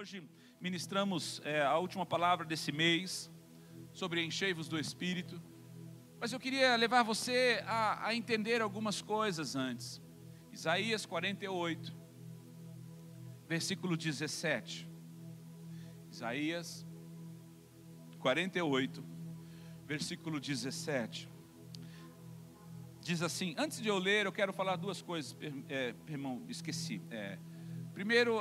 Hoje ministramos a última palavra desse mês sobre enchei-vos do Espírito. Mas eu queria levar você a entender algumas coisas antes. Isaías 48, versículo 17. Isaías 48, versículo 17. Diz assim, antes de eu ler, eu quero falar duas coisas, irmão, esqueci. Primeiro,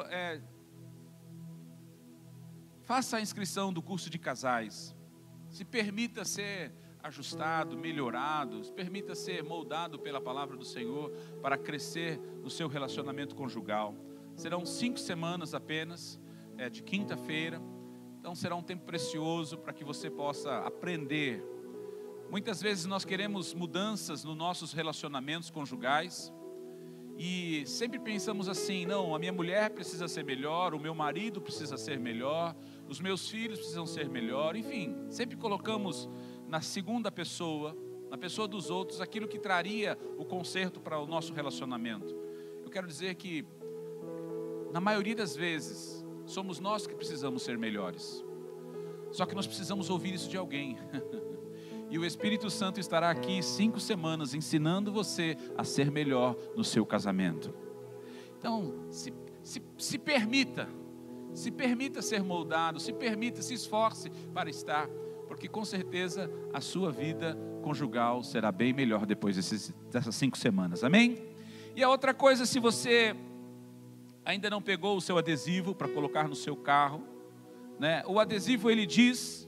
faça a inscrição do curso de casais. Se permita ser ajustado, melhorado, se permita ser moldado pela palavra do Senhor para crescer no seu relacionamento conjugal. Serão 5 semanas apenas, de quinta-feira. Então será um tempo precioso para que você possa aprender. Muitas vezes nós queremos mudanças nos nossos relacionamentos conjugais e sempre pensamos assim, não, a minha mulher precisa ser melhor, o meu marido precisa ser melhor, os meus filhos precisam ser melhor, enfim, sempre colocamos na segunda pessoa, na pessoa dos outros, aquilo que traria o conserto para o nosso relacionamento. Eu quero dizer que, na maioria das vezes, somos nós que precisamos ser melhores, só que nós precisamos ouvir isso de alguém. E o Espírito Santo estará aqui 5 semanas ensinando você a ser melhor no seu casamento. Então, se permita ser moldado, se esforce para estar, porque com certeza a sua vida conjugal será bem melhor depois dessas 5 semanas, amém? E a outra coisa, se você ainda não pegou o seu adesivo para colocar no seu carro, né? O adesivo ele diz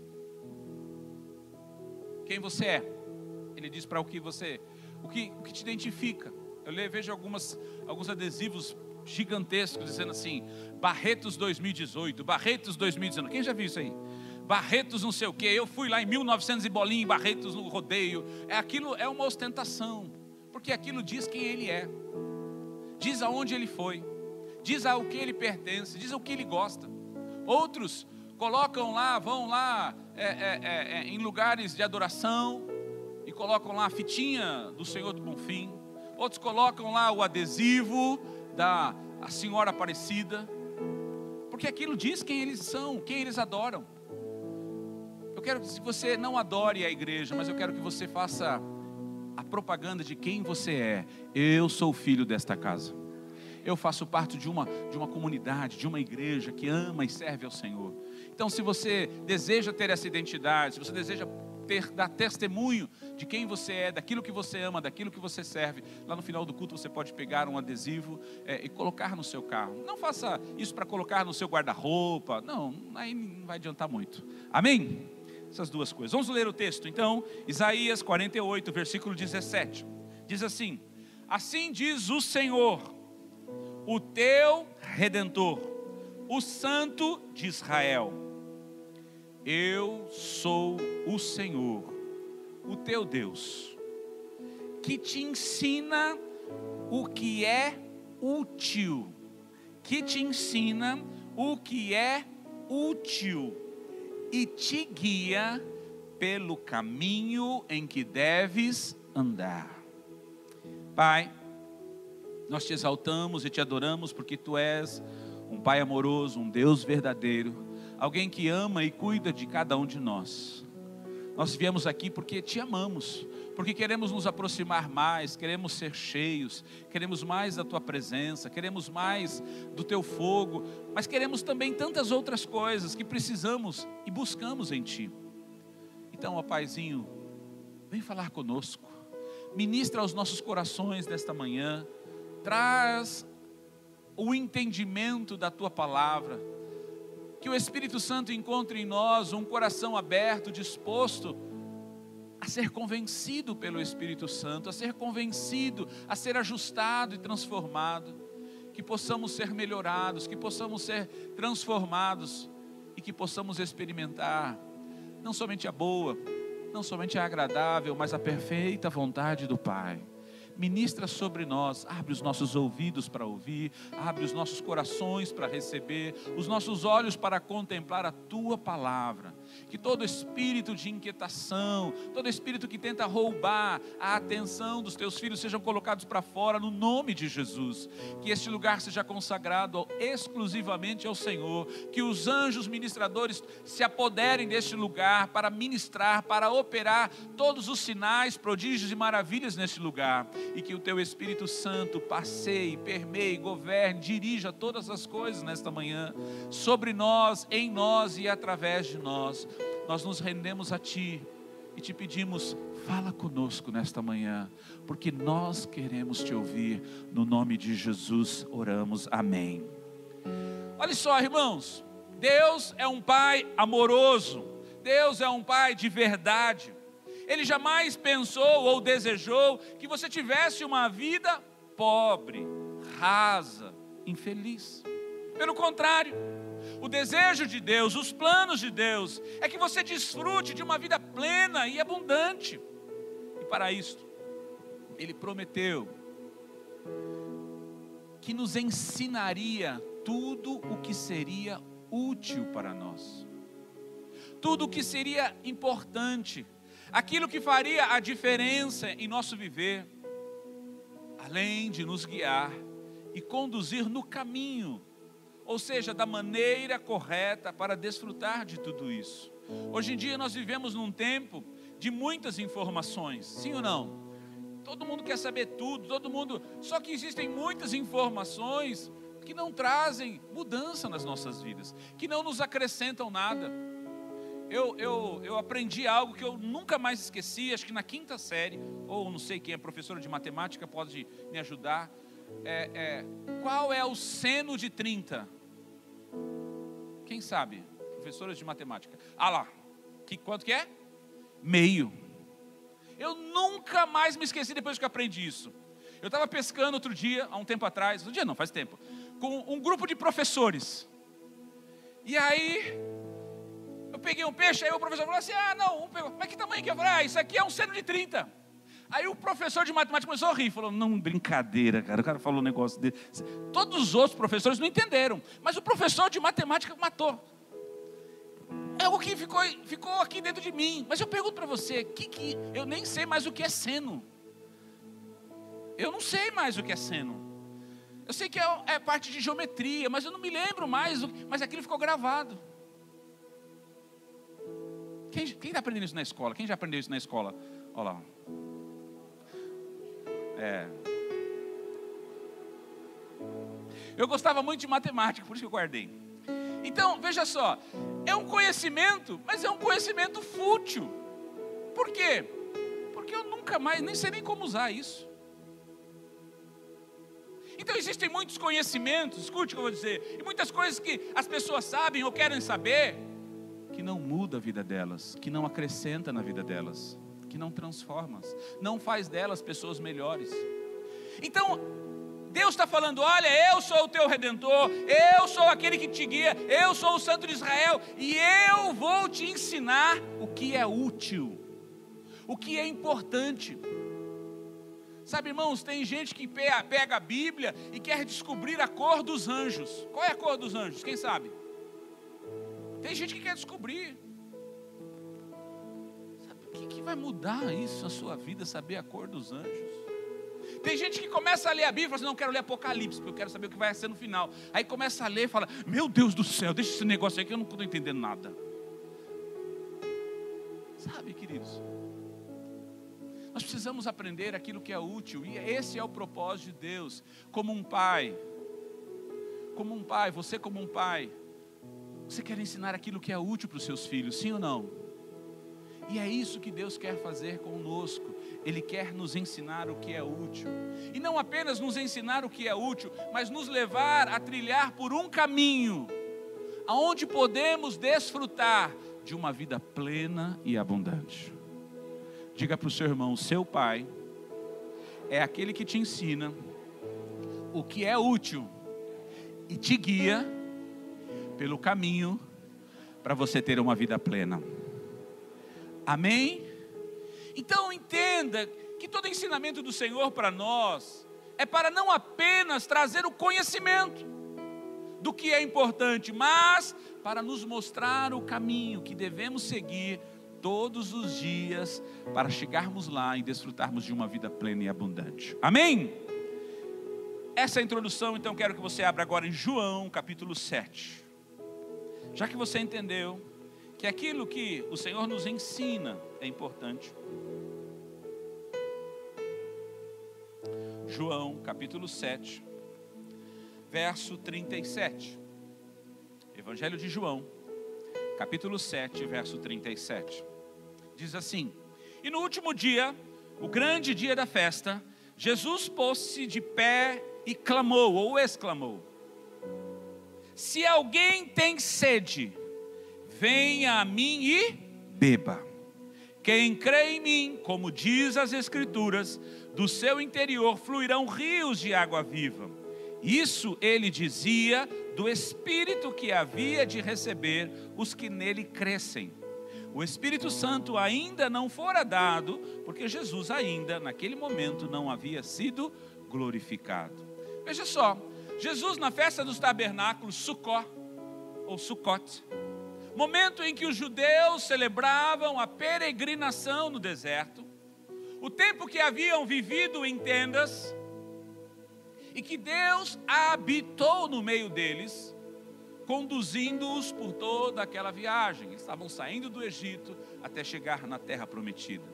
quem você é, ele diz para o que te identifica. Eu vejo alguns adesivos gigantescos dizendo assim, Barretos 2018, Barretos 2019, quem já viu isso aí? Barretos não sei o que, eu fui lá em 1900 e bolinha em Barretos no rodeio. Aquilo é uma ostentação, porque aquilo diz quem ele é, diz aonde ele foi, diz ao que ele pertence, diz ao que ele gosta. Outros colocam lá, vão lá em lugares de adoração e colocam lá a fitinha do Senhor do Bonfim. Outros colocam lá o adesivo da Senhora Aparecida, porque aquilo diz quem eles são, quem eles adoram. Eu quero que você não adore a igreja, mas eu quero que você faça a propaganda de quem você é. Eu sou filho desta casa. Eu faço parte de uma comunidade, de uma igreja que ama e serve ao Senhor. Então, se você deseja ter essa identidade, se você deseja dar testemunho de quem você é, daquilo que você ama, daquilo que você serve, lá no final do culto você pode pegar um adesivo e colocar no seu carro. Não faça isso para colocar no seu guarda-roupa, não, aí não vai adiantar muito. Amém? Essas duas coisas. Vamos ler o texto então, Isaías 48, versículo 17. Diz assim, assim diz o Senhor, o teu Redentor, o Santo de Israel. Eu sou o Senhor, o teu Deus, que te ensina o que é útil, e te guia pelo caminho em que deves andar. Pai, nós te exaltamos e te adoramos porque tu és um Pai amoroso, um Deus verdadeiro, alguém que ama e cuida de cada um de nós. Nós viemos aqui porque te amamos, porque queremos nos aproximar mais, queremos ser cheios, queremos mais da tua presença, queremos mais do teu fogo, mas queremos também tantas outras coisas que precisamos e buscamos em ti. Então, ó Paizinho, vem falar conosco, ministra aos nossos corações desta manhã, traz o entendimento da tua palavra, que o Espírito Santo encontre em nós um coração aberto, disposto a ser convencido pelo Espírito Santo, a ser convencido, a ser ajustado e transformado, que possamos ser melhorados, que possamos ser transformados e que possamos experimentar não somente a boa, não somente a agradável, mas a perfeita vontade do Pai. Ministra sobre nós, abre os nossos ouvidos para ouvir, abre os nossos corações para receber, os nossos olhos para contemplar a tua palavra, Que todo espírito de inquietação, todo espírito que tenta roubar a atenção dos teus filhos sejam colocados para fora no nome de Jesus. Que este lugar seja consagrado exclusivamente ao Senhor. Que os anjos ministradores se apoderem deste lugar para ministrar, para operar todos os sinais, prodígios e maravilhas neste lugar. E que o teu Espírito Santo passeie, permeie, governe, dirija todas as coisas nesta manhã, sobre nós, em nós e através de nós. Nós nos rendemos a Ti e Te pedimos, fala conosco nesta manhã, porque nós queremos Te ouvir. No nome de Jesus oramos, amém. Olha só, irmãos, Deus é um Pai amoroso, Deus é um Pai de verdade. Ele jamais pensou ou desejou que você tivesse uma vida pobre, rasa, infeliz. Pelo contrário, o desejo de Deus, os planos de Deus, é que você desfrute de uma vida plena e abundante. E para isto, Ele prometeu que nos ensinaria tudo o que seria útil para nós, tudo o que seria importante, aquilo que faria a diferença em nosso viver, além de nos guiar e conduzir no caminho, ou seja, da maneira correta para desfrutar de tudo isso. Hoje em dia nós vivemos num tempo de muitas informações, sim ou não? Todo mundo quer saber tudo, só que existem muitas informações que não trazem mudança nas nossas vidas, que não nos acrescentam nada. Eu aprendi algo que eu nunca mais esqueci, acho que na 5ª série, ou não sei quem é professora de matemática pode me ajudar. Qual é o seno de 30? Quem sabe? Professora de matemática. Ah lá, quanto que é? Meio. Eu nunca mais me esqueci depois que eu aprendi isso. Eu estava pescando outro dia, há um tempo atrás, faz tempo, com um grupo de professores. E aí, eu peguei um peixe, aí o professor falou assim, mas que tamanho que é? Eu falei, isso aqui é um seno de 30. Aí o professor de matemática começou a rir, falou, não, brincadeira, cara, o cara falou um negócio dele. Todos os outros professores não entenderam, mas o professor de matemática matou. É algo que ficou aqui dentro de mim. Mas eu pergunto para você, eu nem sei mais o que é seno. Eu não sei mais o que é seno. Eu sei que é parte de geometria, mas eu não me lembro mais, mas aquilo ficou gravado. Quem está aprendendo isso na escola? Quem já aprendeu isso na escola? Olha lá. Eu gostava muito de matemática, por isso que eu guardei. Então, veja só, é um conhecimento, mas é um conhecimento fútil. Por quê? Porque eu nunca mais, nem sei nem como usar isso. Então existem muitos conhecimentos, escute o que eu vou dizer, e muitas coisas que as pessoas sabem ou querem saber, que não muda a vida delas, que não acrescenta na vida delas, que não transforma, não faz delas pessoas melhores. Então, Deus está falando, olha, eu sou o teu Redentor, eu sou aquele que te guia, eu sou o Santo de Israel, e eu vou te ensinar o que é útil, o que é importante. Sabe, irmãos, tem gente que pega a Bíblia e quer descobrir a cor dos anjos. Qual é a cor dos anjos? Quem sabe? Tem gente que quer descobrir. Sabe, o que vai mudar isso na sua vida, saber a cor dos anjos? Tem gente que começa a ler a Bíblia e fala assim, não, quero ler Apocalipse, porque eu quero saber o que vai ser no final. Aí começa a ler e fala, meu Deus do céu, deixa esse negócio aí que eu não estou entendendo nada. Sabe, queridos, nós precisamos aprender aquilo que é útil, e esse é o propósito de Deus. Como um pai, você como um pai, você quer ensinar aquilo que é útil para os seus filhos, sim ou não? E é isso que Deus quer fazer conosco. Ele quer nos ensinar o que é útil, e não apenas nos ensinar o que é útil, mas nos levar a trilhar por um caminho, aonde podemos desfrutar de uma vida plena e abundante. Diga para o seu irmão, seu pai é aquele que te ensina o que é útil e te guia pelo caminho para você ter uma vida plena. Amém? Então entenda que todo ensinamento do Senhor para nós é para não apenas trazer o conhecimento do que é importante, mas para nos mostrar o caminho que devemos seguir todos os dias para chegarmos lá e desfrutarmos de uma vida plena e abundante. Amém? Essa é a introdução, então quero que você abra agora em João capítulo 7. Já que você entendeu que aquilo que o Senhor nos ensina é importante. João capítulo 7, verso 37. Evangelho de João, capítulo 7, verso 37. Diz assim: e no último dia, o grande dia da festa, Jesus pôs-se de pé e clamou, ou exclamou: se alguém tem sede, venha a mim e beba. Quem crê em mim, como diz as Escrituras, do seu interior fluirão rios de água viva. Isso ele dizia do Espírito que havia de receber os que nele crescem. O Espírito Santo ainda não fora dado, porque Jesus ainda, naquele momento, não havia sido glorificado. Veja só, Jesus na festa dos tabernáculos, Sukkot, ou Sukkot, momento em que os judeus celebravam a peregrinação no deserto, o tempo que haviam vivido em tendas, e que Deus habitou no meio deles, conduzindo-os por toda aquela viagem. Eles estavam saindo do Egito até chegar na terra prometida.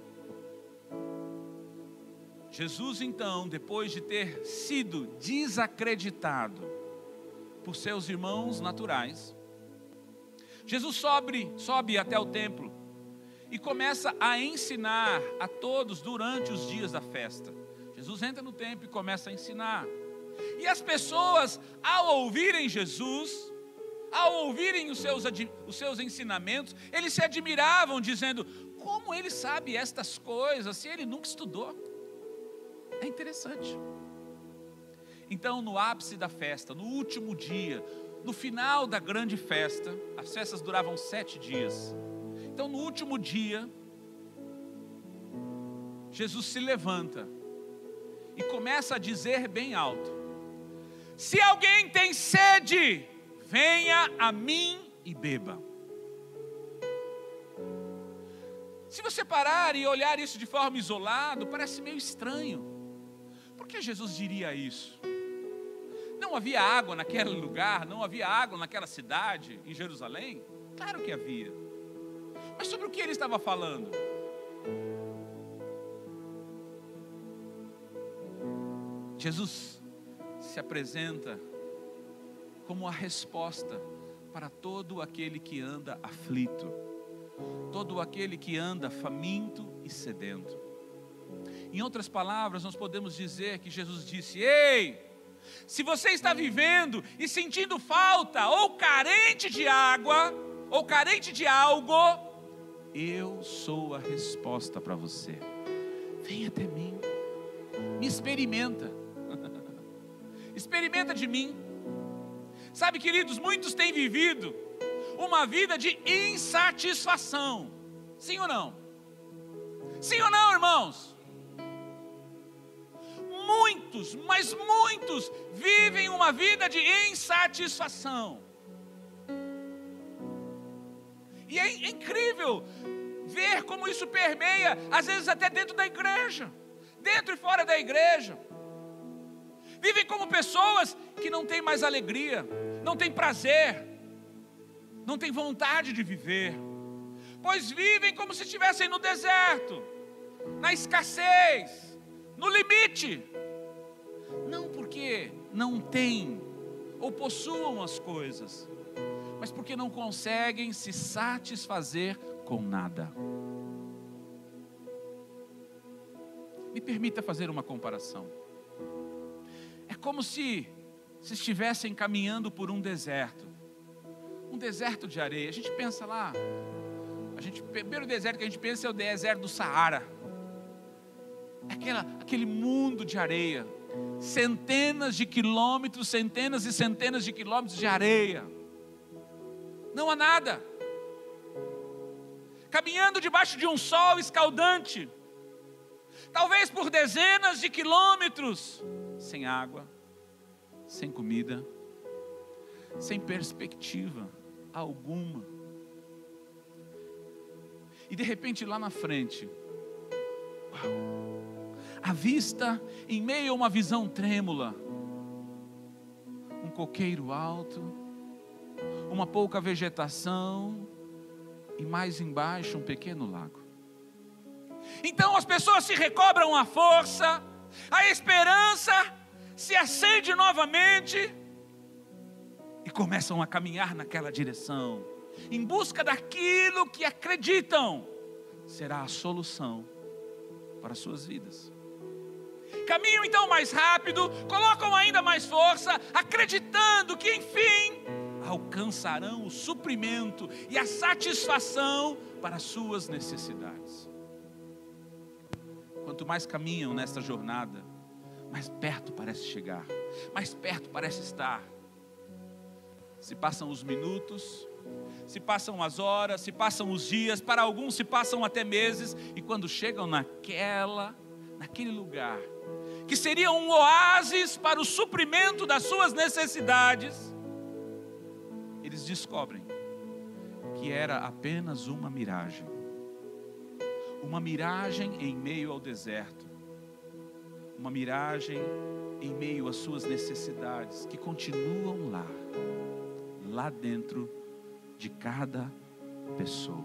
Jesus então, depois de ter sido desacreditado por seus irmãos naturais, Jesus sobe até o templo e começa a ensinar a todos durante os dias da festa. Jesus entra no templo e começa a ensinar. E as pessoas, ao ouvirem Jesus, ao ouvirem os seus ensinamentos, eles se admiravam, dizendo: como ele sabe estas coisas, se ele nunca estudou? É interessante. Então, no ápice da festa, no último dia, no final da grande festa, as festas duravam 7 dias. Então, no último dia, Jesus se levanta e começa a dizer bem alto: se alguém tem sede, venha a mim e beba. Se você parar e olhar isso de forma isolada, parece meio estranho. Por que Jesus diria isso? Não havia água naquele lugar, não havia água naquela cidade, em Jerusalém? Claro que havia. Mas sobre o que ele estava falando? Jesus se apresenta como a resposta para todo aquele que anda aflito, todo aquele que anda faminto e sedento. Em outras palavras, nós podemos dizer que Jesus disse: ei, se você está vivendo e sentindo falta, ou carente de água, ou carente de algo, eu sou a resposta para você. Vem até mim, me experimenta, experimenta de mim. Sabe, queridos, muitos têm vivido uma vida de insatisfação. Sim ou não? Sim ou não, irmãos? Muitos, mas muitos vivem uma vida de insatisfação. E é incrível ver como isso permeia, às vezes até dentro da igreja, dentro e fora da igreja. Vivem como pessoas que não têm mais alegria, não têm prazer, não têm vontade de viver, pois vivem como se estivessem no deserto, na escassez, no limite. Não porque não têm ou possuam as coisas, mas porque não conseguem se satisfazer com nada. Me permita fazer uma comparação. É como se estivessem caminhando por um deserto de areia. A gente pensa lá, o primeiro deserto que a gente pensa é o deserto do Saara. Aquele mundo de areia, centenas de quilômetros, centenas e centenas de quilômetros de areia. Não há nada. Caminhando debaixo de um sol escaldante, talvez por dezenas de quilômetros, sem água, sem comida, sem perspectiva alguma. E de repente lá na frente, à vista, em meio a uma visão trêmula, um coqueiro alto, uma pouca vegetação, e mais embaixo um pequeno lago. Então as pessoas se recobram a força, a esperança se acende novamente, e começam a caminhar naquela direção, em busca daquilo que acreditam será a solução para as suas vidas. Caminham então mais rápido, colocam ainda mais força, acreditando que enfim alcançarão o suprimento e a satisfação para as suas necessidades. Quanto mais caminham nesta jornada, mais perto parece chegar, mais perto parece estar. Se passam os minutos, se passam as horas, se passam os dias, para alguns se passam até meses, e quando chegam naquele lugar, que seria um oásis para o suprimento das suas necessidades, eles descobrem que era apenas uma miragem em meio ao deserto, uma miragem em meio às suas necessidades, que continuam lá dentro de cada pessoa.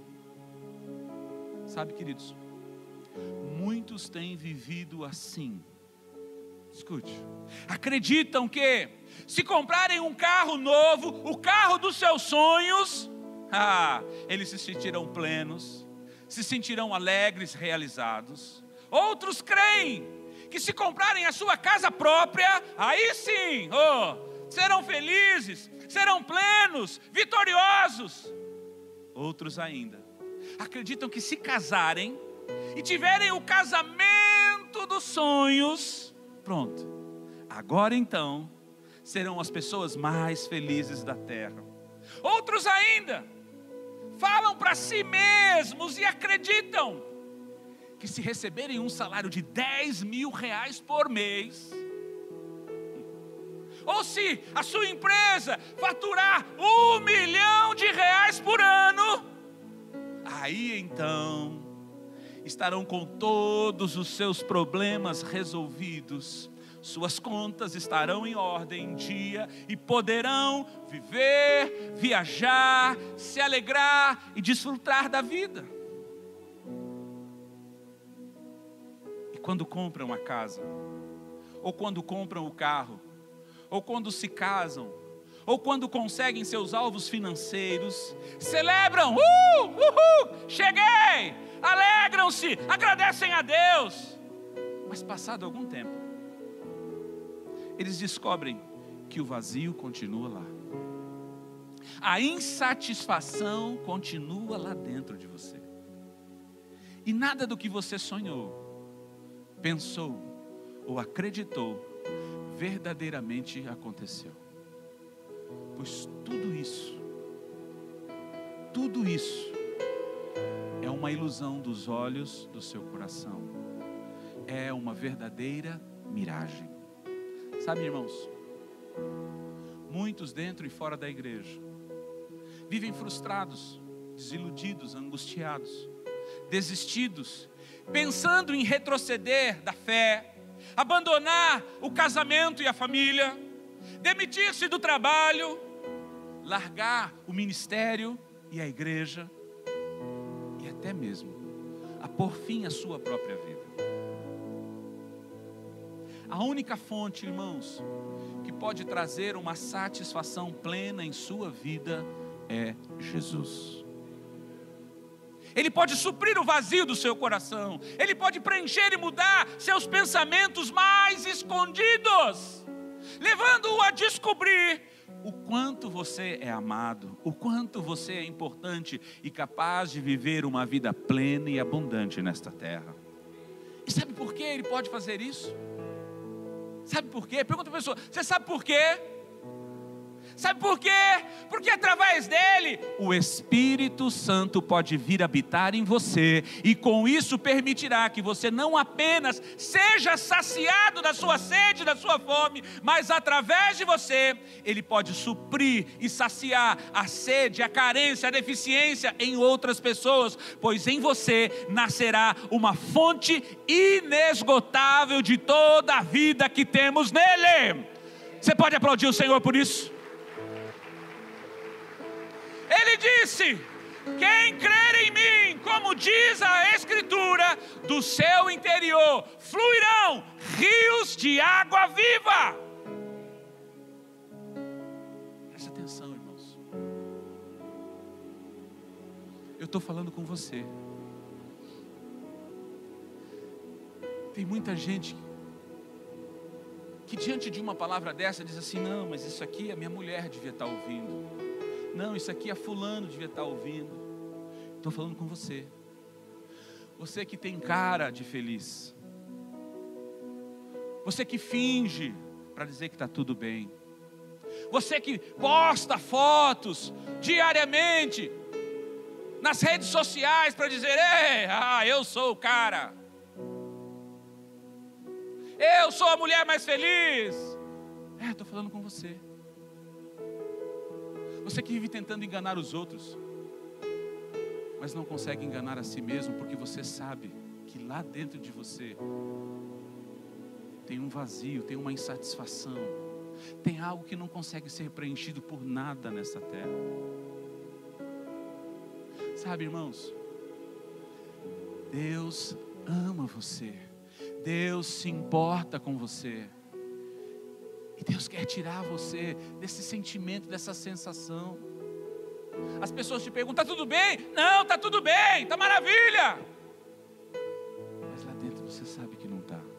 Sabe, queridos, muitos têm vivido assim. Escute, acreditam que se comprarem um carro novo, o carro dos seus sonhos, eles se sentirão plenos, se sentirão alegres, realizados. Outros creem que se comprarem a sua casa própria, aí sim, serão felizes, serão plenos, vitoriosos. Outros ainda acreditam que se casarem e tiverem o casamento dos sonhos, pronto, agora então serão as pessoas mais felizes da terra. Outros ainda falam para si mesmos e acreditam que se receberem um salário de 10 mil reais por mês, ou se a sua empresa faturar 1 milhão de reais por ano, aí então estarão com todos os seus problemas resolvidos, suas contas estarão em ordem, em dia, e poderão viver, viajar, se alegrar e desfrutar da vida. E quando compram a casa, ou quando compram o carro, ou quando se casam, ou quando conseguem seus alvos financeiros, celebram, cheguei, alegram-se, agradecem a Deus. Mas passado algum tempo, eles descobrem que o vazio continua lá, a insatisfação continua lá dentro de você, e nada do que você sonhou, pensou ou acreditou verdadeiramente aconteceu. Pois tudo isso é uma ilusão dos olhos do seu coração, é uma verdadeira miragem. Sabe, irmãos, muitos dentro e fora da igreja vivem frustrados, desiludidos, angustiados, desistidos, pensando em retroceder da fé, abandonar o casamento e a família, demitir-se do trabalho, largar o ministério e a igreja, e até mesmo a pôr fim à sua própria vida. A única fonte, irmãos, que pode trazer uma satisfação plena em sua vida é Jesus. Ele pode suprir o vazio do seu coração, Ele pode preencher e mudar seus pensamentos mais escondidos, levando-o a descobrir o quanto você é amado, o quanto você é importante e capaz de viver uma vida plena e abundante nesta terra. E sabe por que Ele pode fazer isso? Sabe por quê? Pergunta a pessoa, você sabe por quê? Sabe por quê? Porque através dele, o Espírito Santo pode vir habitar em você, e com isso permitirá que você não apenas seja saciado da sua sede, da sua fome, mas através de você, ele pode suprir e saciar a sede, a carência, a deficiência em outras pessoas, pois em você nascerá uma fonte inesgotável de toda a vida que temos nele. Você pode aplaudir o Senhor por isso? Ele disse: quem crer em mim, como diz a Escritura, do seu interior fluirão rios de água viva. Presta atenção, irmãos. Eu estou falando com você. Tem muita gente que diante de uma palavra dessa diz assim: não, mas isso aqui a minha mulher devia estar ouvindo. Não, isso aqui a fulano devia estar ouvindo. Estou falando com você. Você que tem cara de feliz. Você que finge para dizer que está tudo bem. Você que posta fotos diariamente nas redes sociais para dizer: eu sou o cara. Eu sou a mulher mais feliz. Estou falando com você. Você que vive tentando enganar os outros, mas não consegue enganar a si mesmo, porque você sabe que lá dentro de você tem um vazio, tem uma insatisfação, tem algo que não consegue ser preenchido por nada nessa terra. Sabe, irmãos, Deus ama você, Deus se importa com você. E Deus quer tirar você desse sentimento, dessa sensação. As pessoas te perguntam: está tudo bem? Não, está tudo bem, está maravilha. Mas lá dentro você sabe que não está.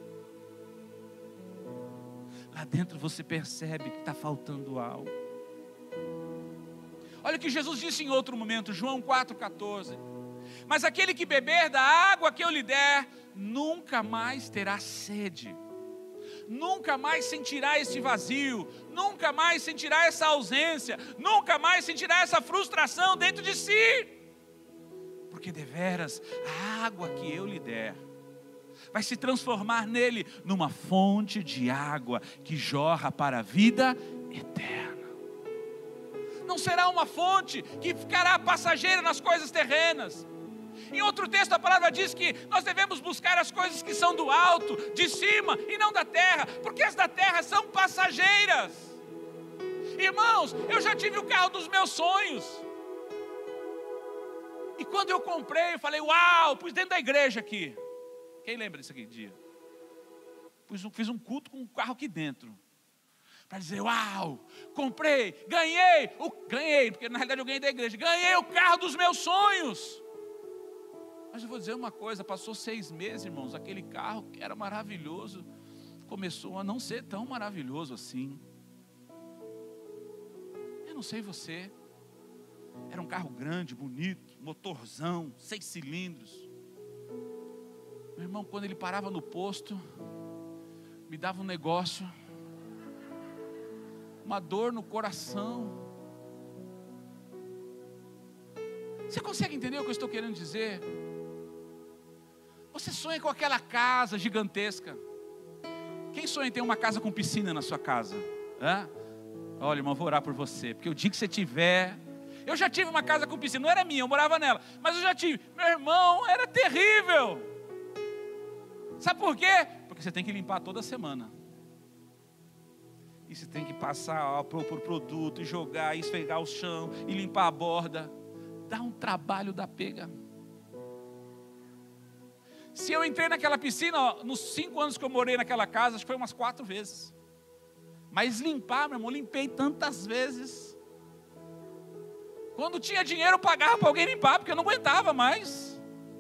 Lá dentro você percebe que está faltando algo. Olha o que Jesus disse em outro momento, João 4,14. Mas aquele que beber da água que eu lhe der, nunca mais terá sede. Nunca mais sentirá esse vazio, nunca mais sentirá essa ausência, nunca mais sentirá essa frustração dentro de si, porque deveras a água que eu lhe der vai se transformar nele numa fonte de água que jorra para a vida eterna. Não será uma fonte que ficará passageira nas coisas terrenas. Em outro texto a palavra diz que nós devemos buscar as coisas que são do alto, de cima e não da terra, porque as da terra são passageiras. Irmãos, eu já tive o carro dos meus sonhos. E quando eu comprei, eu falei: uau, pus dentro da igreja aqui. Quem lembra desse aqui dia? Fiz um culto com um carro aqui dentro. Para dizer: uau, comprei, ganhei, porque na realidade eu ganhei da igreja. Ganhei o carro dos meus sonhos. Mas eu vou dizer uma coisa, passou 6 meses, irmãos, aquele carro que era maravilhoso, começou a não ser tão maravilhoso assim. Eu não sei você, era um carro grande, bonito, motorzão, 6 cilindros. Meu irmão, quando ele parava no posto, me dava um negócio, uma dor no coração. Você consegue entender o que eu estou querendo dizer? Você sonha com aquela casa gigantesca. Quem sonha em ter uma casa com piscina na sua casa? Olha, irmão, eu vou orar por você, porque o dia que você tiver... Eu já tive uma casa com piscina, não era minha, eu morava nela, mas eu já tive. Meu irmão, era terrível. Sabe por quê? Porque você tem que limpar toda semana. E você tem que passar por produto, e jogar, e esfregar o chão, e limpar a borda. Dá um trabalho da pega. Se eu entrei naquela piscina, nos 5 anos que eu morei naquela casa, acho que foi umas 4 vezes. Mas limpar, meu irmão, limpei tantas vezes. Quando tinha dinheiro, eu pagava para alguém limpar, porque eu não aguentava mais.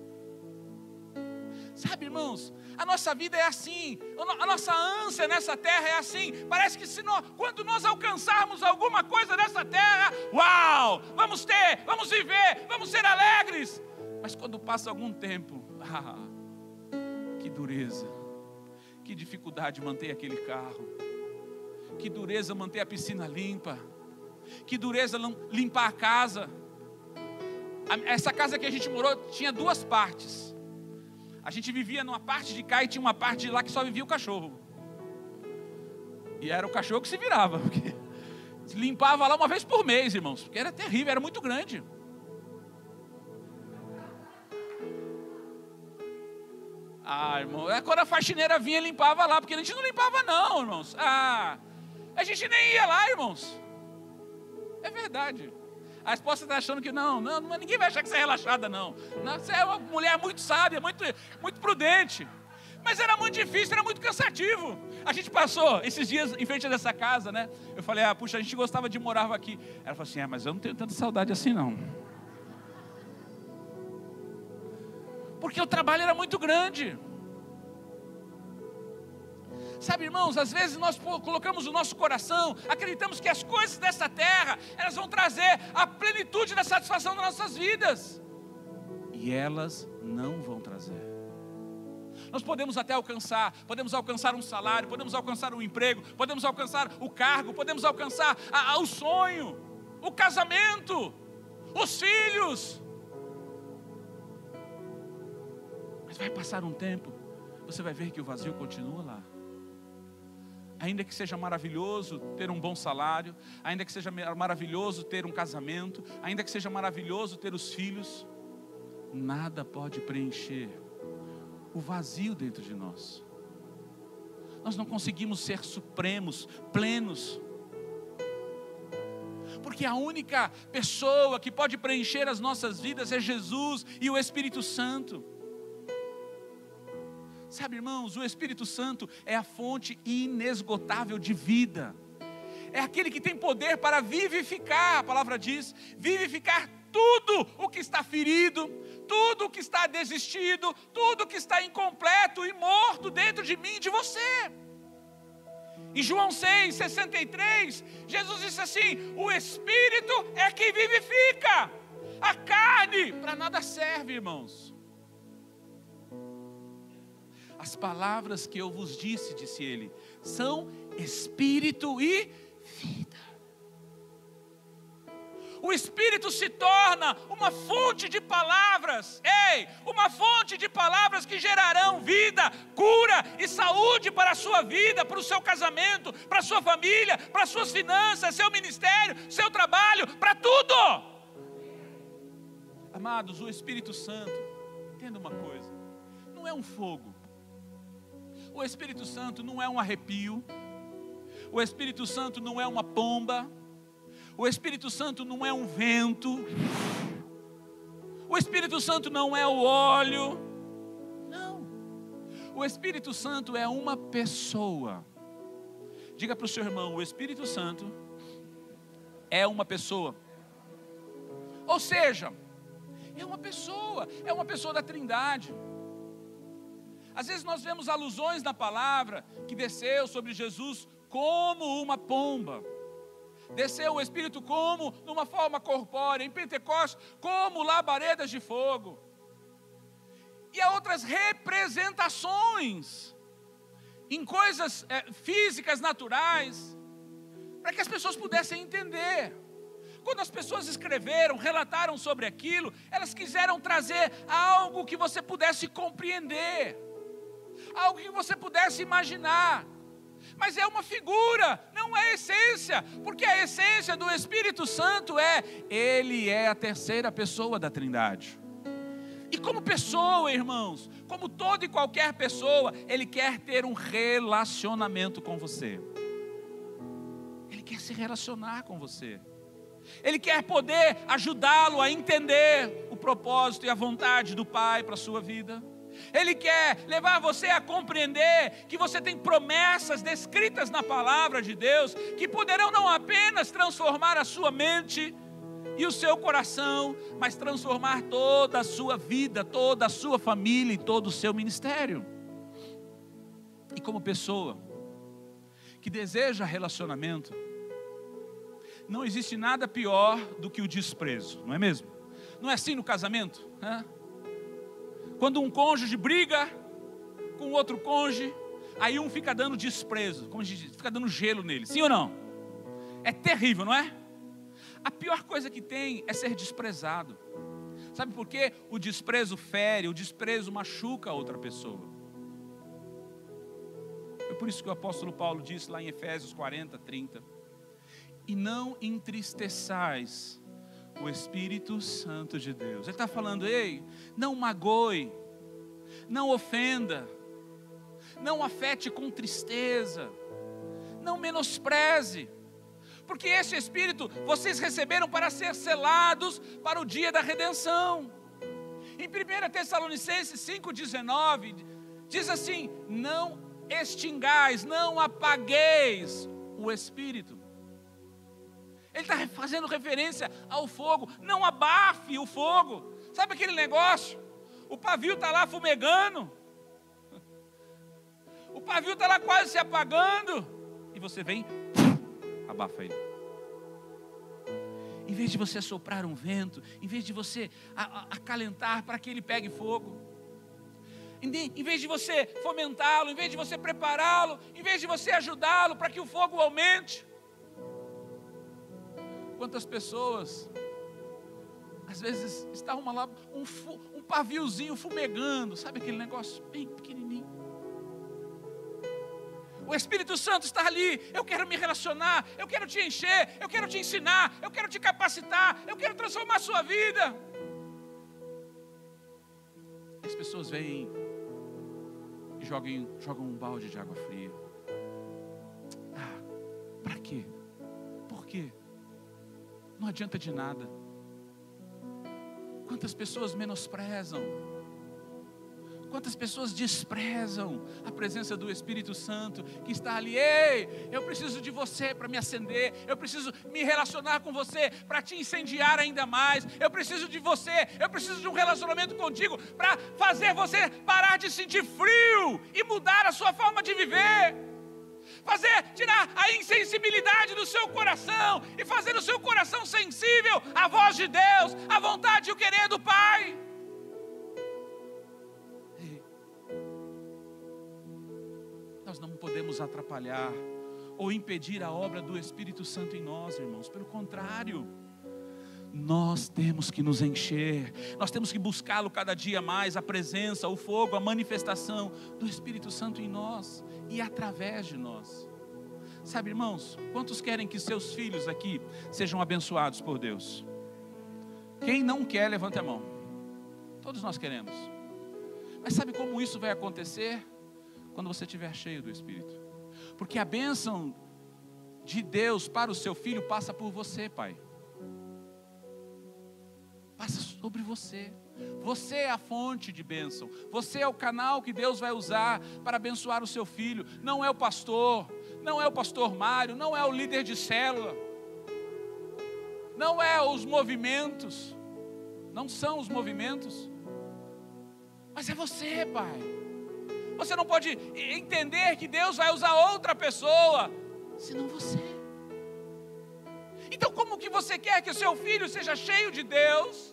Sabe, irmãos, a nossa vida é assim, a nossa ânsia nessa terra é assim. Parece que quando nós alcançarmos alguma coisa nessa terra, uau, vamos ter, vamos viver, vamos ser alegres. Mas quando passa algum tempo, que dureza, que dificuldade manter aquele carro, que dureza manter a piscina limpa, Que dureza limpar a casa. Essa casa que a gente morou tinha duas partes. A gente vivia numa parte de cá e tinha uma parte de lá que só vivia o cachorro. E era o cachorro que se virava, porque limpava lá uma vez por mês, irmãos, porque era terrível, era muito grande. Irmão, quando a faxineira vinha, limpava lá, porque a gente não limpava não, irmãos. A gente nem ia lá, irmãos. É verdade. A esposa está achando que não, ninguém vai achar que você é relaxada, não. Você é uma mulher muito sábia, muito prudente. Mas era muito difícil, era muito cansativo. A gente passou esses dias em frente dessa casa, né? Eu falei, puxa, a gente gostava de morar aqui. Ela falou assim, mas eu não tenho tanta saudade assim, não. Porque o trabalho era muito grande. Sabe, irmãos, às vezes nós colocamos o nosso coração, acreditamos que as coisas dessa terra, elas vão trazer a plenitude da satisfação das nossas vidas. E elas não vão trazer. Nós podemos até alcançar um salário, podemos alcançar um emprego, podemos alcançar o cargo, podemos alcançar o sonho, o casamento, os filhos. Mas vai passar um tempo, você vai ver que o vazio continua lá. Ainda que seja maravilhoso ter um bom salário, ainda que seja maravilhoso ter um casamento, ainda que seja maravilhoso ter os filhos, nada pode preencher o vazio dentro de nós. Nós não conseguimos ser supremos, plenos, porque a única pessoa que pode preencher as nossas vidas é Jesus e o Espírito Santo. Sabe, irmãos, o Espírito Santo é a fonte inesgotável de vida. É aquele que tem poder para vivificar, a palavra diz, vivificar tudo o que está ferido, tudo o que está desistido, tudo o que está incompleto e morto dentro de mim e de você. Em João 6,63, Jesus disse assim, o Espírito é que vivifica, a carne para nada serve, irmãos. As palavras que eu vos disse ele, são espírito e vida. O Espírito se torna uma fonte de palavras, uma fonte de palavras que gerarão vida, cura e saúde para a sua vida, para o seu casamento, para a sua família, para as suas finanças, seu ministério, seu trabalho, para tudo. Amados, o Espírito Santo, entenda uma coisa, não é um fogo. O Espírito Santo não é um arrepio. O Espírito Santo não é uma pomba. O Espírito Santo não é um vento. O Espírito Santo não é o óleo. Não. O Espírito Santo é uma pessoa. Diga para o seu irmão, o Espírito Santo é uma pessoa. Ou seja, é uma pessoa da Trindade. Às vezes nós vemos alusões na palavra que desceu sobre Jesus como uma pomba. Desceu o Espírito como numa forma corpórea, em Pentecostes como labaredas de fogo. E há outras representações em coisas físicas, naturais, para que as pessoas pudessem entender. Quando as pessoas escreveram, relataram sobre aquilo, elas quiseram trazer algo que você pudesse compreender, algo que você pudesse imaginar. Mas é uma figura, não é essência, porque a essência do Espírito Santo Ele é a terceira pessoa da Trindade. E como pessoa, irmãos, como toda e qualquer pessoa, Ele quer ter um relacionamento com você. Ele quer se relacionar com você. Ele quer poder ajudá-lo a entender o propósito e a vontade do Pai para a sua vida. Ele quer levar você a compreender que você tem promessas descritas na palavra de Deus, que poderão não apenas transformar a sua mente e o seu coração, mas transformar toda a sua vida, toda a sua família e todo o seu ministério. E como pessoa que deseja relacionamento, não existe nada pior do que o desprezo, não é mesmo? Não é assim no casamento? Quando um cônjuge briga com outro cônjuge, aí um fica dando desprezo, como a gente diz, fica dando gelo nele, sim ou não? É terrível, não é? A pior coisa que tem é ser desprezado. Sabe por quê? O desprezo fere, o desprezo machuca a outra pessoa. É por isso que o apóstolo Paulo disse lá em Efésios 40, 30. E não entristeçais o Espírito Santo de Deus. Ele está falando, ei, não magoe, não ofenda, não afete com tristeza, não menospreze. Porque esse Espírito vocês receberam para ser selados para o dia da redenção. Em 1 Tessalonicenses 5,19, diz assim, não extingais, não apagueis o Espírito. Ele está fazendo referência ao fogo, não abafe o fogo. Sabe aquele negócio? O pavio está lá fumegando, o pavio está lá quase se apagando, e você vem, abafa ele. Em vez de você soprar um vento, em vez de você acalentar para que ele pegue fogo, em vez de você fomentá-lo, em vez de você prepará-lo, em vez de você ajudá-lo para que o fogo aumente. Quantas pessoas, às vezes, estavam lá, um paviozinho fumegando, sabe aquele negócio bem pequenininho. O Espírito Santo está ali, eu quero me relacionar, eu quero te encher, eu quero te ensinar, eu quero te capacitar, eu quero transformar a sua vida. As pessoas vêm e jogam um balde de água fria. Para quê? Por quê? Não adianta de nada. Quantas pessoas menosprezam, quantas pessoas desprezam a presença do Espírito Santo que está ali. Ei, eu preciso de você para me acender, eu preciso me relacionar com você para te incendiar ainda mais, eu preciso de você, eu preciso de um relacionamento contigo para fazer você parar de sentir frio e mudar a sua forma de viver, tirar a insensibilidade do seu coração e fazer o seu coração sensível à voz de Deus, à vontade e o querer do Pai. Nós não podemos atrapalhar ou impedir a obra do Espírito Santo em nós, irmãos. Pelo contrário, nós temos que nos encher, nós temos que buscá-lo cada dia mais, a presença, o fogo, a manifestação do Espírito Santo em nós e através de nós. Sabe, irmãos, quantos querem que seus filhos aqui sejam abençoados por Deus? Quem não quer, levante a mão. Todos nós queremos. Mas sabe como isso vai acontecer? Quando você estiver cheio do Espírito. Porque a bênção de Deus para o seu filho passa por você, pai. Passa sobre você. Você é a fonte de bênção. Você é o canal que Deus vai usar para abençoar o seu filho. Não é o pastor, não é o pastor Mário, não é o líder de célula, não é os movimentos, não são os movimentos, mas é você, pai. Você não pode entender que Deus vai usar outra pessoa, senão você. Então como que você quer que o seu filho seja cheio de Deus,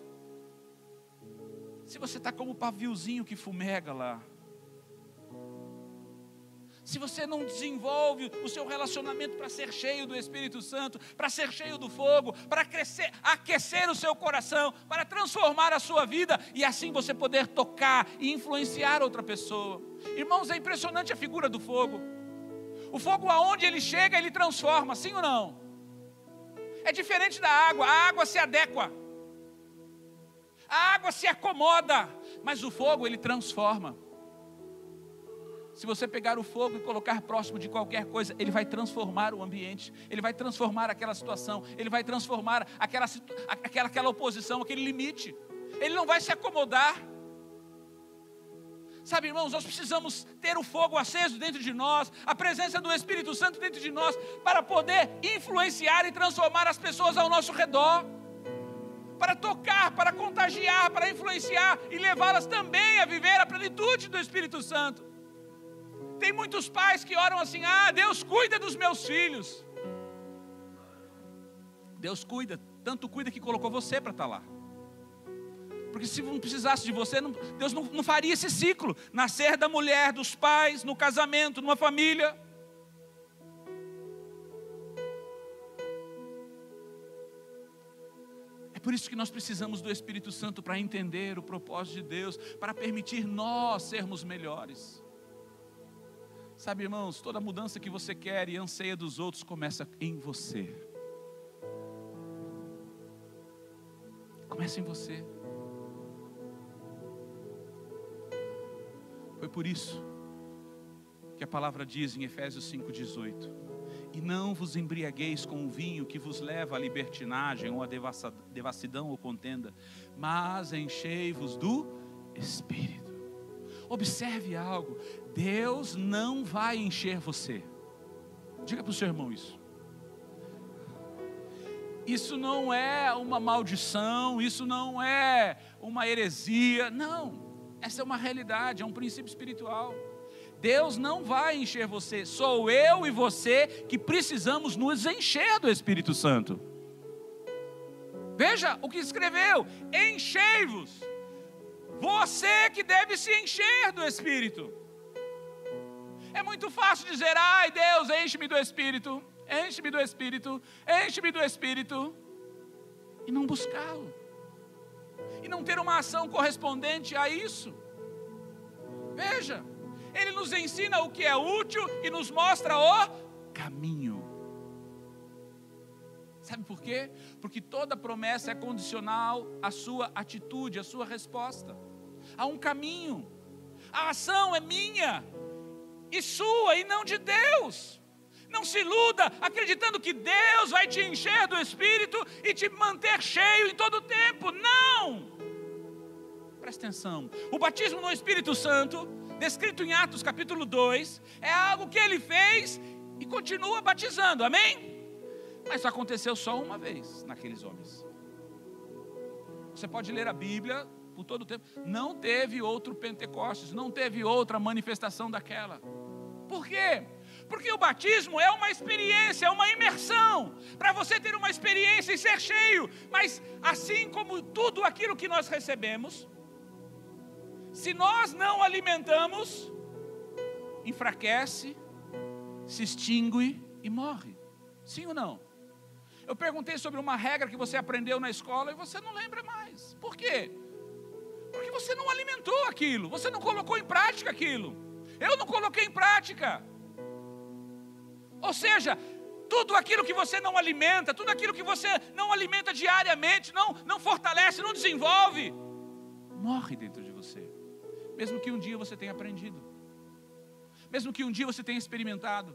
se você está como o paviozinho que fumega lá? Se você não desenvolve o seu relacionamento para ser cheio do Espírito Santo, para ser cheio do fogo, para crescer, aquecer o seu coração, para transformar a sua vida e assim você poder tocar e influenciar outra pessoa. Irmãos, é impressionante a figura do fogo. O fogo, aonde ele chega, ele transforma, sim ou não? É diferente da água. A água se adequa, a água se acomoda, mas o fogo ele transforma. Se você pegar o fogo e colocar próximo de qualquer coisa, ele vai transformar o ambiente, ele vai transformar aquela situação, ele vai transformar aquela oposição, aquele limite. Ele não vai se acomodar. Sabe, irmãos, nós precisamos ter o fogo aceso dentro de nós, a presença do Espírito Santo dentro de nós, para poder influenciar e transformar as pessoas ao nosso redor, para tocar, para contagiar, para influenciar e levá-las também a viver a plenitude do Espírito Santo. Tem muitos pais que oram assim: Deus cuida dos meus filhos. Deus cuida, tanto cuida que colocou você para estar lá. Porque se não precisasse de você, Deus não faria esse ciclo. Nascer da mulher, dos pais, no casamento, numa família. por isso que nós precisamos do Espírito Santo para entender o propósito de Deus, para permitir nós sermos melhores. Sabe, irmãos, toda mudança que você quer e anseia dos outros começa em você. Começa em você. Foi por isso que a palavra diz em Efésios 5,18: e não vos embriagueis com o vinho que vos leva à libertinagem ou à devassidão ou contenda, mas enchei-vos do Espírito. Observe algo: Deus não vai encher você. Diga para o seu irmão isso. Isso não é uma maldição, isso não é uma heresia, não. Essa é uma realidade, é um princípio espiritual. Deus não vai encher você, sou eu e você que precisamos nos encher do Espírito Santo. Veja o que escreveu: enchei-vos. Você que deve se encher do Espírito. É muito fácil dizer: ai Deus, enche-me do Espírito, enche-me do Espírito, enche-me do Espírito, e não buscá-lo, e não ter uma ação correspondente a isso. Veja, Ele nos ensina o que é útil e nos mostra o caminho. Sabe por quê? Porque toda promessa é condicional à sua atitude, à sua resposta. Há um caminho. A ação é minha e sua e não de Deus. Não se iluda acreditando que Deus vai te encher do Espírito e te manter cheio em todo o tempo. Não! Presta atenção. O batismo no Espírito Santo, descrito em Atos capítulo 2, é algo que Ele fez e continua batizando. Amém? Mas isso aconteceu só uma vez naqueles homens. Você pode ler a Bíblia por todo o tempo. Não teve outro Pentecostes, não teve outra manifestação daquela. Por quê? Porque o batismo é uma experiência, é uma imersão, para você ter uma experiência e ser cheio. Mas assim como tudo aquilo que nós recebemos, se nós não alimentamos, enfraquece, se extingue e morre. Sim ou não? Eu perguntei sobre uma regra que você aprendeu na escola e você não lembra mais. Por quê? Porque você não alimentou aquilo, você não colocou em prática aquilo. Eu não coloquei em prática. Ou seja, tudo aquilo que você não alimenta, tudo aquilo que você não alimenta diariamente, não fortalece, não desenvolve, morre dentro de você. Mesmo que um dia você tenha aprendido, mesmo que um dia você tenha experimentado.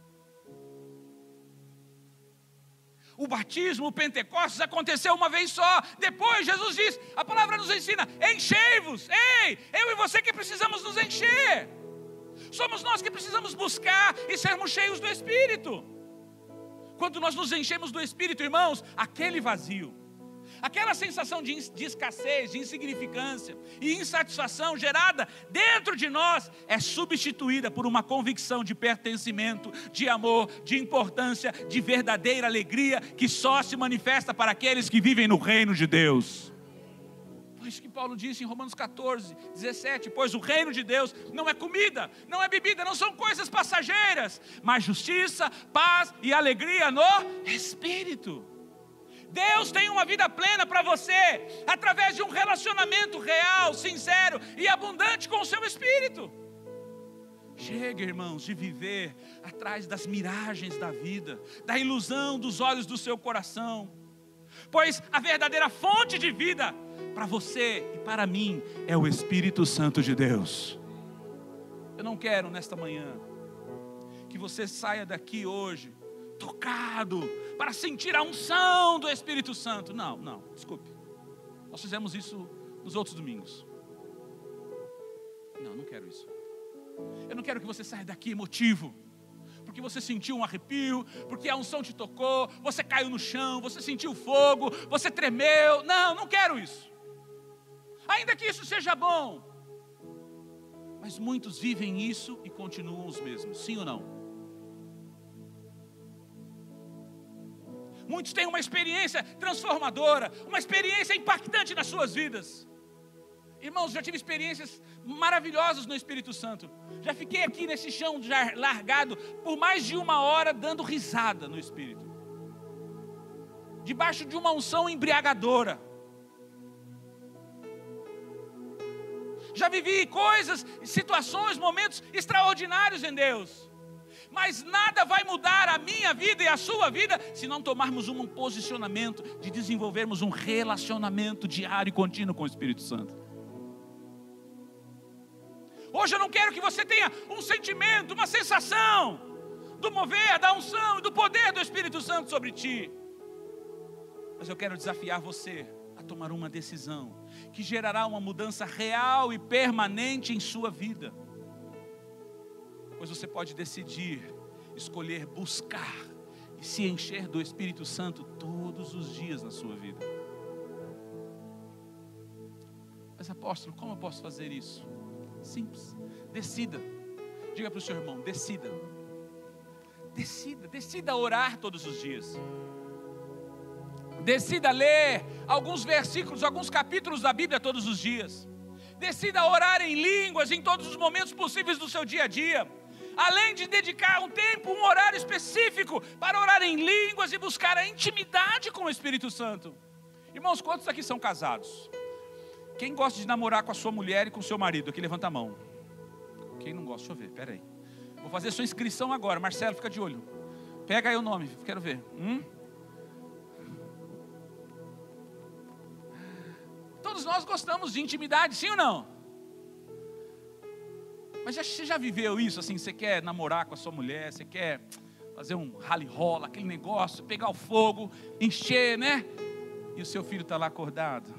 O batismo, o Pentecostes aconteceu uma vez só. Depois Jesus diz, a palavra nos ensina: enchei-vos. Ei, eu e você que precisamos nos encher. Somos nós que precisamos buscar e sermos cheios do Espírito. Quando nós nos enchemos do Espírito, irmãos, aquele vazio, aquela sensação de escassez, de insignificância e insatisfação gerada dentro de nós é substituída por uma convicção de pertencimento, de amor, de importância, de verdadeira alegria que só se manifesta para aqueles que vivem no reino de Deus. Por isso que Paulo disse em Romanos 14, 17: pois o reino de Deus não é comida, não é bebida, não são coisas passageiras, mas justiça, paz e alegria no Espírito. Deus tem uma vida plena para você, através de um relacionamento real, sincero e abundante com o seu Espírito. Chega, irmãos, de viver atrás das miragens da vida, da ilusão dos olhos do seu coração, pois a verdadeira fonte de vida para você e para mim é o Espírito Santo de Deus. Eu não quero nesta manhã que você saia daqui hoje tocado para sentir a unção do Espírito Santo. Não, desculpe. Nós fizemos isso nos outros domingos. Não quero isso. Eu não quero que você saia daqui emotivo, porque você sentiu um arrepio, porque a unção te tocou, você caiu no chão, você sentiu fogo, você tremeu. Não quero isso. Ainda que isso seja bom, mas muitos vivem isso e continuam os mesmos, sim ou não? Muitos têm uma experiência transformadora, uma experiência impactante nas suas vidas. Irmãos, já tive experiências maravilhosas no Espírito Santo. Já fiquei aqui nesse chão já largado por mais de 1 hora dando risada no Espírito. debaixo de uma unção embriagadora. Já vivi coisas, situações, momentos extraordinários em Deus. Mas nada vai mudar a minha vida e a sua vida se não tomarmos um posicionamento de desenvolvermos um relacionamento diário e contínuo com o Espírito Santo. Hoje eu não quero que você tenha um sentimento, uma sensação do mover, da unção e do poder do Espírito Santo sobre ti. Mas eu quero desafiar você a tomar uma decisão que gerará uma mudança real e permanente em sua vida. Pois você pode decidir, escolher buscar e se encher do Espírito Santo todos os dias na sua vida. Mas apóstolo, como eu posso fazer isso? Simples, decida. Diga para o seu irmão, decida. Decida orar todos os dias. Decida ler alguns versículos, alguns capítulos da Bíblia todos os dias. Decida orar em línguas em todos os momentos possíveis do seu dia a dia. Além de dedicar um tempo, um horário específico para orar em línguas e buscar a intimidade com o Espírito Santo. Irmãos, quantos aqui são casados? Quem gosta de namorar com a sua mulher e com o seu marido? Aqui levanta a mão. Quem não gosta? Deixa eu ver, peraí. Vou fazer sua inscrição agora. Marcelo, fica de olho. Pega aí o nome, quero ver. Todos nós gostamos de intimidade, sim ou não? Mas você já viveu isso assim? Você quer namorar com a sua mulher, você quer fazer um rally-rola, aquele negócio, pegar o fogo, encher, né? E o seu filho está lá acordado.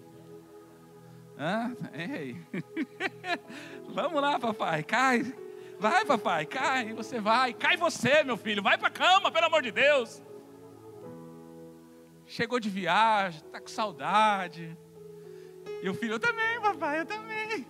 Ei. Vamos lá, papai, cai. Vai, papai, cai. Você vai, cai você, meu filho. Vai para a cama, pelo amor de Deus. Chegou de viagem, está com saudade. E o filho, eu também, papai, eu também.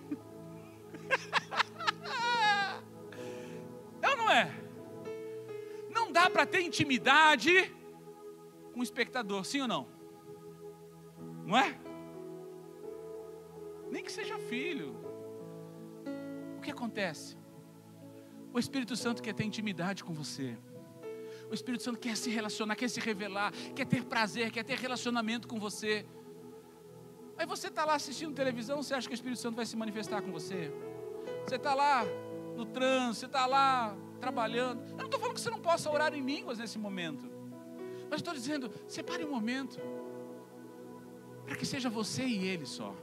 É ou não é? Não dá para ter intimidade com o espectador, sim ou não? Não é? Nem que seja filho. O que acontece? O Espírito Santo quer ter intimidade com você. O Espírito Santo quer se relacionar, quer se revelar, quer ter prazer, quer ter relacionamento com você. Aí você está lá assistindo televisão, você acha que o Espírito Santo vai se manifestar com você? Você está lá no trânsito, você está lá trabalhando. Eu não estou falando que você não possa orar em línguas nesse momento. Mas estou dizendo, separe um momento para que seja você e Ele só.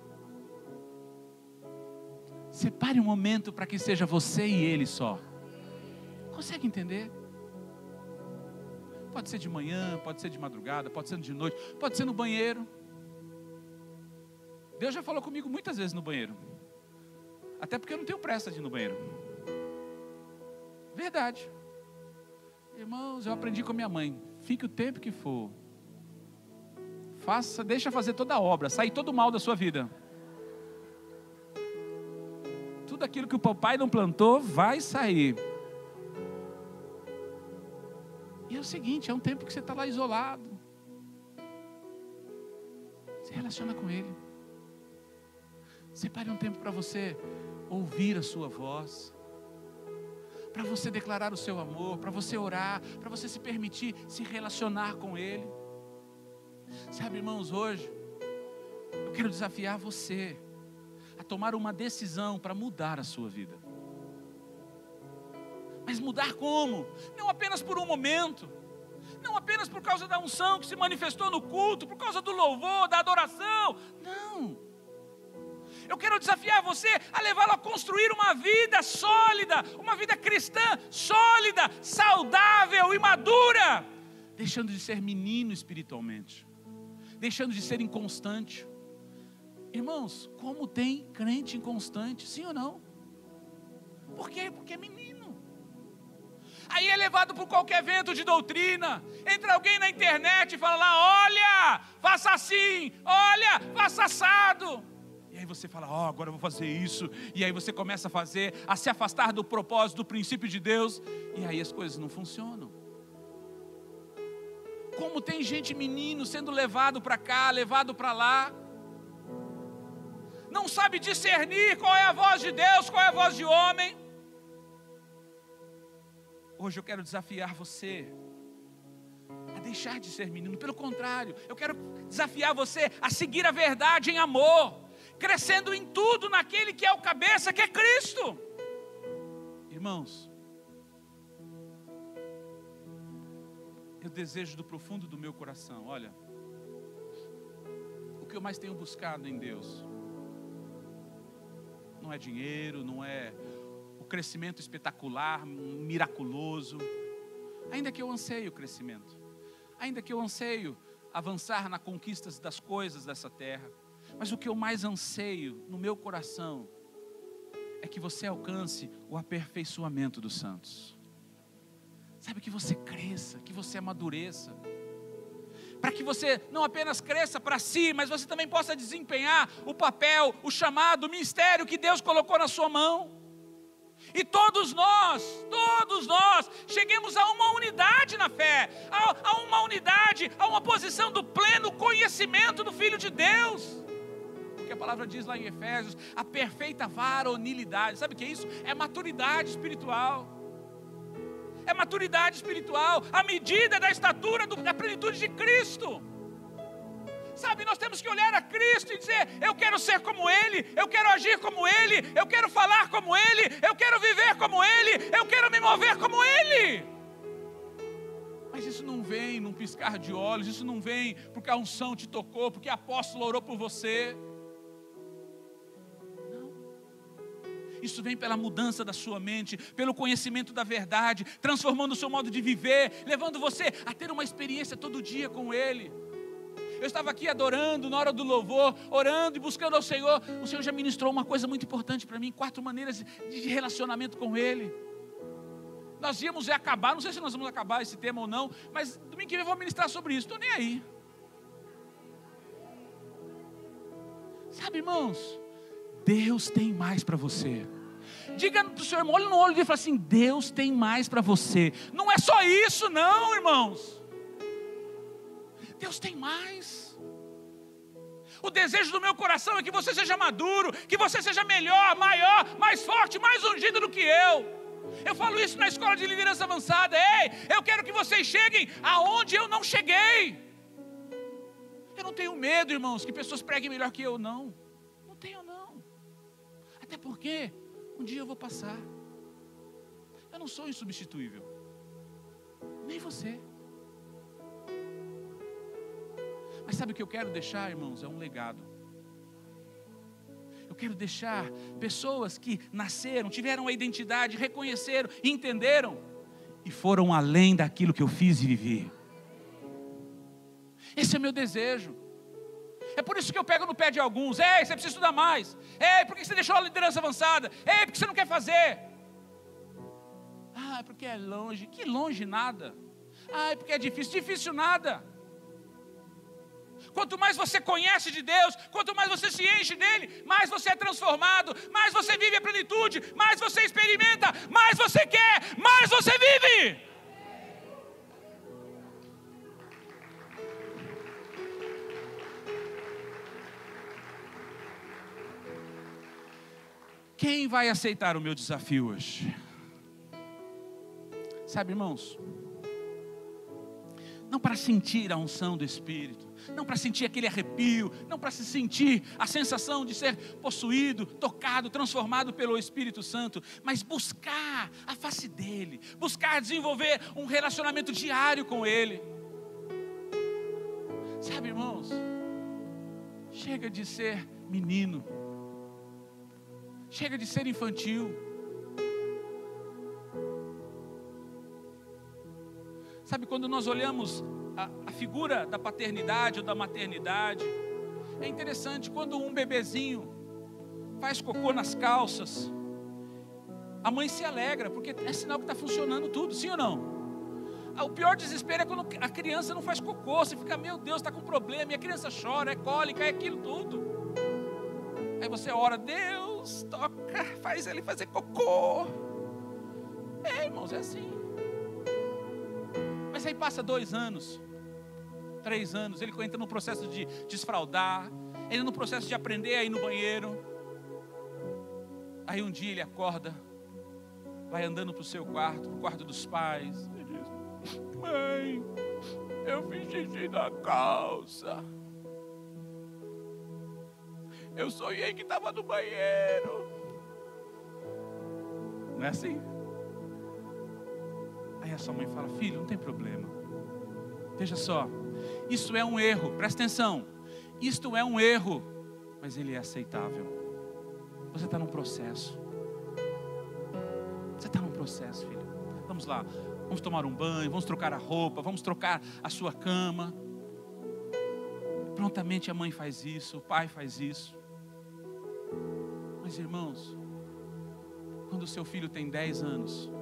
Separe um momento para que seja você e Ele só. Consegue entender? Pode ser de manhã, pode ser de madrugada, pode ser de noite, pode ser no banheiro. Deus já falou comigo muitas vezes no banheiro. Até porque eu não tenho pressa de ir no banheiro. Verdade. Irmãos, eu aprendi com a minha mãe. Fique o tempo que for. Deixa fazer toda a obra, sair todo o mal da sua vida. Tudo aquilo que o papai não plantou, vai sair. E é o seguinte, é um tempo que você está lá isolado. Se relaciona com Ele. Separe um tempo para você ouvir a sua voz, para você declarar o seu amor, para você orar, para você se permitir se relacionar com Ele. Sabe, irmãos, hoje eu quero desafiar você a tomar uma decisão para mudar a sua vida. Mas mudar como? Não apenas por um momento, não apenas por causa da unção que se manifestou no culto, por causa do louvor, da adoração. Não. Eu quero desafiar você a levá-lo a construir uma vida sólida, uma vida cristã sólida, saudável e madura, deixando de ser menino espiritualmente, deixando de ser inconstante. Irmãos, como tem crente inconstante, sim ou não? Por quê? Porque é menino. Aí é levado por qualquer vento de doutrina. Entra alguém na internet e fala lá, olha, faça assim, olha, faça assado. E aí você fala, agora eu vou fazer isso. E aí você começa a fazer, a se afastar do propósito, do princípio de Deus. E aí as coisas não funcionam. Como tem gente menino sendo levado para cá, levado para lá. Não sabe discernir qual é a voz de Deus, qual é a voz de homem. Hoje eu quero desafiar você a deixar de ser menino. Pelo contrário, eu quero desafiar você a seguir a verdade em amor, crescendo em tudo naquele que é o cabeça, que é Cristo. Irmãos, eu desejo do profundo do meu coração, olha, o que eu mais tenho buscado em Deus não é dinheiro, não é o crescimento espetacular, miraculoso, ainda que eu anseie o crescimento, ainda que eu anseio avançar na conquista das coisas dessa terra, mas o que eu mais anseio no meu coração é que você alcance o aperfeiçoamento dos santos. Sabe, que você cresça, que você amadureça, para que você não apenas cresça para si, mas você também possa desempenhar o papel, o chamado, o ministério que Deus colocou na sua mão. E todos nós cheguemos a uma unidade na fé, a uma unidade, a uma posição do pleno conhecimento do Filho de Deus. Porque a palavra diz lá em Efésios, a perfeita varonilidade. Sabe o que é isso? É maturidade espiritual. É maturidade espiritual, a medida da estatura da plenitude de Cristo. Sabe, nós temos que olhar a Cristo e dizer, eu quero ser como Ele, eu quero agir como Ele, eu quero falar como Ele, eu quero viver como Ele, eu quero me mover como Ele. Mas isso não vem num piscar de olhos, isso não vem porque a unção te tocou, porque a apóstolo orou por você. Isso vem pela mudança da sua mente, pelo conhecimento da verdade, transformando o seu modo de viver, levando você a ter uma experiência todo dia com Ele. Eu estava aqui adorando na hora do louvor, orando e buscando ao Senhor. O Senhor já ministrou uma coisa muito importante para mim, 4 maneiras de relacionamento com Ele. Nós íamos acabar, não sei se nós vamos acabar esse tema ou não, mas domingo que vem eu vou ministrar sobre isso, estou nem aí. Sabe, irmãos, Deus tem mais para você. Diga para o seu irmão, olha no olho dele e fala assim, Deus tem mais para você. Não é só isso não, irmãos. Deus tem mais. O desejo do meu coração é que você seja maduro, que você seja melhor, maior, mais forte, mais ungido do que eu. Eu falo isso na escola de liderança avançada. Ei, eu quero que vocês cheguem aonde eu não cheguei. Eu não tenho medo, irmãos, que pessoas preguem melhor que eu, não. Não tenho, não. Até porque um dia eu vou passar. Eu não sou insubstituível. Nem você. Mas sabe o que eu quero deixar, irmãos? É um legado. Eu quero deixar pessoas que nasceram, tiveram a identidade, reconheceram, entenderam e foram além daquilo que eu fiz e vivi. Esse é o meu desejo. É por isso que eu pego no pé de alguns. Ei, você precisa estudar mais. Ei, por que você deixou a liderança avançada? Ei, por que você não quer fazer? Ah, é porque é longe. Que longe nada. Ah, é porque é difícil. Difícil nada. Quanto mais você conhece de Deus, quanto mais você se enche dele, mais você é transformado, mais você vive a plenitude, mais você experimenta, mais você quer, mais você vive. Quem vai aceitar o meu desafio hoje? Sabe, irmãos, não para sentir a unção do Espírito, não para sentir aquele arrepio, não para se sentir a sensação de ser possuído, tocado, transformado pelo Espírito Santo, mas buscar a face dEle, buscar desenvolver um relacionamento diário com Ele. Sabe, irmãos, chega de ser menino, chega de ser infantil. Sabe, quando nós olhamos a figura da paternidade ou da maternidade, é interessante, quando um bebezinho faz cocô nas calças, a mãe se alegra, porque é sinal que está funcionando tudo, sim ou não? O pior desespero é quando a criança não faz cocô, você fica, meu Deus, está com problema, e a criança chora, é cólica, é aquilo tudo. Aí você ora, Deus, toca, faz ele fazer cocô. Irmãos, é assim. Mas aí passa 2 anos, 3 anos, ele entra no processo de desfraldar, ele no processo de aprender a ir no banheiro. Aí um dia ele acorda, vai andando para o seu quarto, para o quarto dos pais, ele diz, mãe, Eu fiz xixi na calça. Eu sonhei que estava no banheiro. Não é assim? Aí a sua mãe fala: filho, não tem problema. Veja só, isso é um erro, presta atenção. Isto é um erro, mas ele é aceitável. Você está num processo. Você está num processo, filho. Vamos lá, vamos tomar um banho, vamos trocar a roupa, vamos trocar a sua cama. Prontamente a mãe faz isso, o pai faz isso. Mas irmãos, quando o seu filho tem 10 anos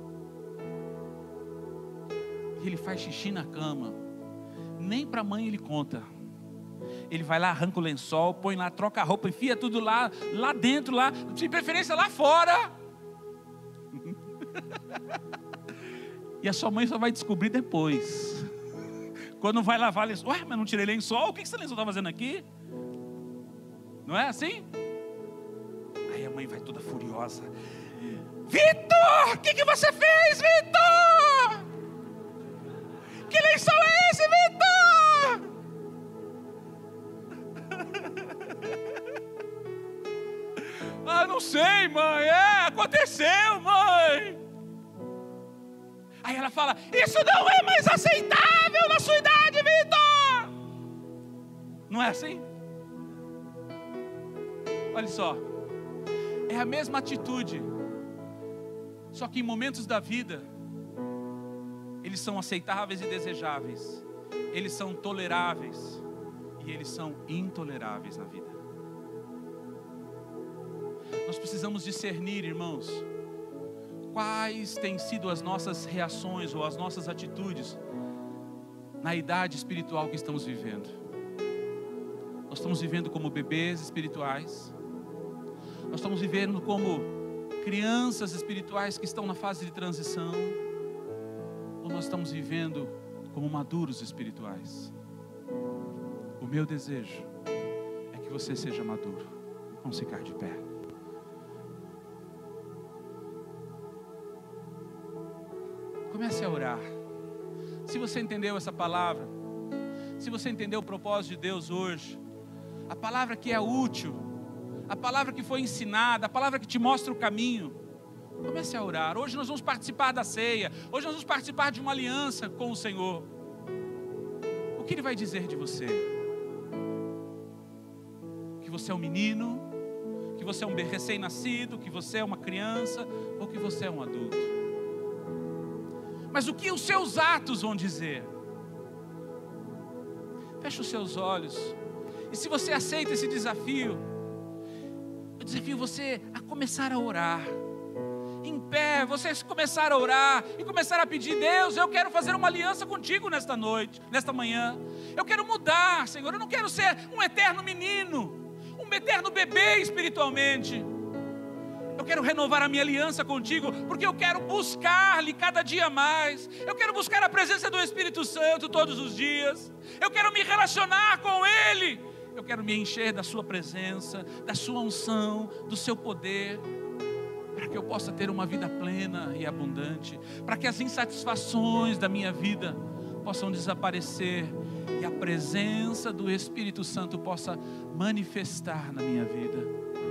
e ele faz xixi na cama, nem para a mãe ele conta. Ele vai lá, arranca o lençol, põe lá, troca a roupa, enfia tudo lá dentro, lá, de preferência lá fora. E a sua mãe só vai descobrir depois. Quando vai lavar lençol: ué, mas não tirei lençol? O que esse lençol está fazendo aqui? Não é assim? Aí a mãe vai toda furiosa: Vitor, o que você fez, Vitor? Que lençol é esse, Vitor? Ah, não sei, mãe. Aconteceu, mãe. Aí ela fala: isso não é mais aceitável na sua idade, Vitor. Não é assim? Olha só, é a mesma atitude, só que em momentos da vida eles são aceitáveis e desejáveis, eles são toleráveis e eles são intoleráveis na vida. Nós precisamos discernir, irmãos, quais têm sido as nossas reações ou as nossas atitudes na idade espiritual que estamos vivendo. Nós estamos vivendo como bebês espirituais, nós estamos vivendo como crianças espirituais que estão na fase de transição, ou nós estamos vivendo como maduros espirituais. O meu desejo é que você seja maduro. Vamos ficar de pé. Comece a orar. Se você entendeu essa palavra, se você entendeu o propósito de Deus hoje, a palavra que é útil, a palavra que foi ensinada, a palavra que te mostra o caminho, comece a orar. Hoje nós vamos participar da ceia, hoje nós vamos participar de uma aliança com o Senhor. O que Ele vai dizer de você? Que você é um menino, que você é um recém-nascido, que você é uma criança, ou que você é um adulto? Mas o que os seus atos vão dizer? Feche os seus olhos. E se você aceita esse desafio, eu desafio você a começar a orar. Em pé, você começar a orar e começar a pedir: Deus, eu quero fazer uma aliança contigo nesta noite, nesta manhã. Eu quero mudar, Senhor. Eu não quero ser um eterno menino, um eterno bebê espiritualmente. Eu quero renovar a minha aliança contigo, porque eu quero buscar-lhe cada dia mais. Eu quero buscar a presença do Espírito Santo todos os dias. Eu quero me relacionar com Ele. Eu quero me encher da sua presença, da sua unção, do seu poder, para que eu possa ter uma vida plena e abundante, para que as insatisfações da minha vida possam desaparecer e a presença do Espírito Santo possa manifestar na minha vida.